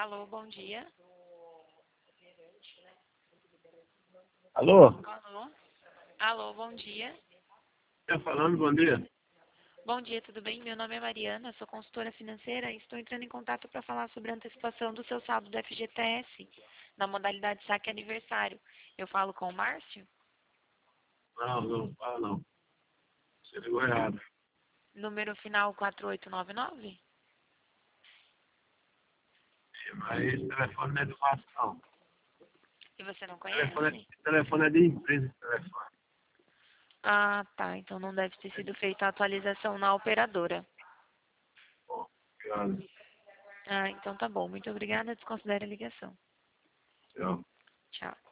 Alô, bom dia. Alô? Alô? Alô, bom dia. Tá falando, bom dia. Bom dia, tudo bem? Meu nome é Mariana, sou consultora financeira e estou entrando em contato para falar sobre a antecipação do seu saldo do FGTS na modalidade saque aniversário. Eu falo com o Márcio? Não, fala não. Você ligou errado. Número final 4899? Mas esse telefone não é do Márcio, não. E você não Telefone conhece? telefone é de empresa, esse telefone. Ah, tá. Então não deve ter sido feita a atualização na operadora. Bom, obrigado. Ah, então tá bom. Muito obrigada. Desconsidere a ligação. Tchau. Tchau.